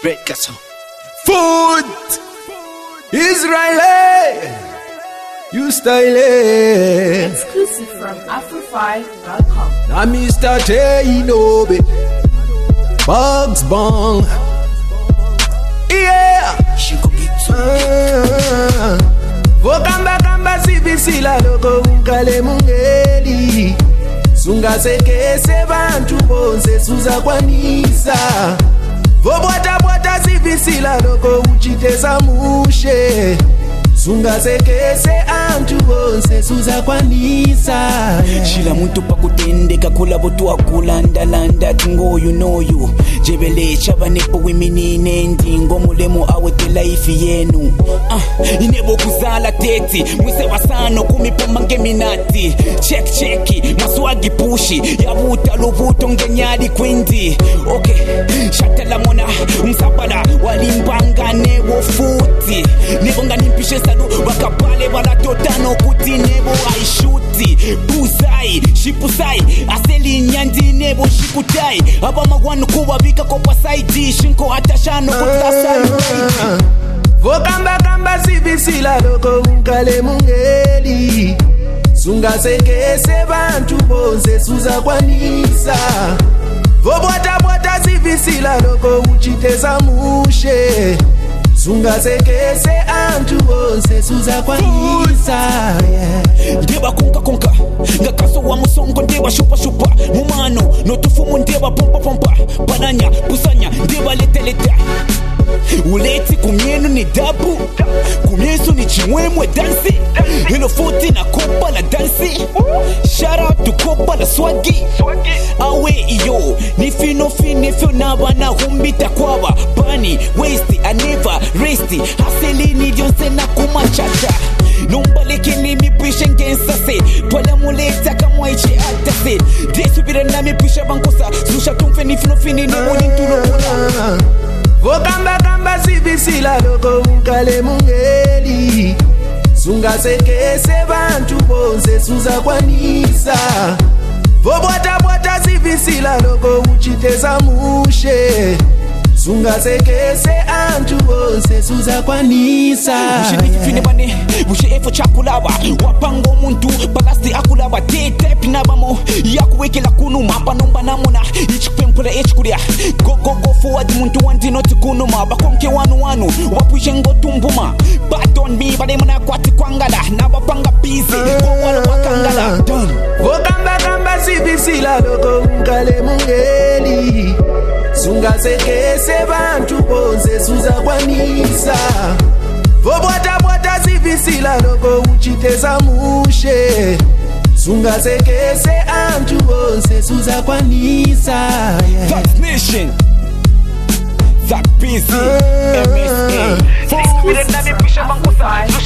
Red Castle. Food! Israeli! You style. Exclusive from Afro5.com. Now Mr. Tainobe. Bugs Bong. Yeah! She could get Vokamba sibisila loko unkale mungeli. Sunga sekese bantu bonse suza kwanisa. Vobwata sibisila loko uchitesa mushe. Sunga sekese antu bonse suza kwanisa. Shila muntu pakutendeka kula botu akulanda tingo you know you. Jebele chabanepo wiminine ndingo mulemo awete life yenu. Inebo kuzala teti mwise wasano kumipoma ngeminati. Check maswagi pushi yabuta lubuto ngenyali kwindi. Okay shatala mona msabala walimbanga nebo futi. Nibonga nimpishe salu bakapale bala totano kuti nebo aishuti. Pusai shipusai aseli nyandi nebo shikutai. Aba magwanu kuwa bika kopa saidi shinko atashano kutasai. Vokamba sibisila loko unkale mungeli. Sunga sekese bantu bonse suza kwanisa. Vobwata sibisila loko uchitesa mushe. Sunga sekese antu bonse suza kwanisa. Ndeba konka ngakaso wa musongo ndeba shupa mumano notufumu ndeba pompa pananya pusanya ndeba leteleta. Uleti kumienu ni dabu kumiesu ni chimwemwe dansi. Hello 40 na kopa la dansi. Shout out to kopa la swagi. Awe iyo nifino naba na humbita kwaba. Bani waste I never rest. Haseli ni jonse na kumachacha. Numbaleke ni mipisha ngensa se. Twala muleta kama ichi atase. Desubira na mipisha bankosa. Susha tumfe nifino ni unintulo mula. Vokamba sibisila loko unkale mungeli. Sunga sekese bantu bonse suza kwanisa. Vobwata sibisila loko uchitesa mushe. Sunga sekese antu bonse suza kwanisa. Ushini bane ushe efo chakulaba. Wapango muntu balasti akulaba. Tete pinabamo yakuwekela kunuma. Panomba namona ichipempula echikulia. Go forward muntu wanti noti kunuma. Bakonke wanu wapushe ngotumbuma. But on me bade muna kwati kwangala. Nabapanga busy kwa wala wakangala. Done. Vokamba sibisila loko unkale mungeli. Sunga sekese bantu bonse suza kwanisa. Vobwata sibisila loko uchitesa mushe. Sunga sekese antu bonse suza kwanisa. That's Nation. That busy MSA.